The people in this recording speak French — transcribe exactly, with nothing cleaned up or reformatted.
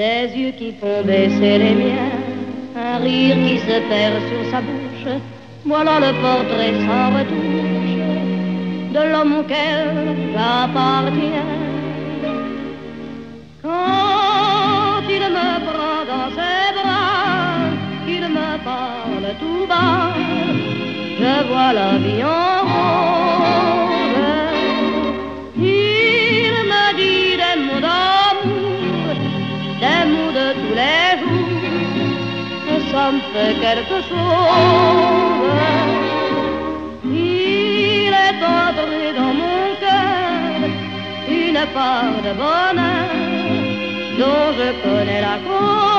Des yeux qui font baisser les miens, un rire qui se perd sur sa bouche, voilà le portrait sans retouche de l'homme auquel j'appartiens. Quand il me prend dans ses bras, qu'il me parle tout bas, je vois la vie en rose. Il me dit des mots d'amour, des mots de tous les jours, et ça me fait quelque chose. Il est entré dans mon cœur une part de bonheur dont je connais la cause.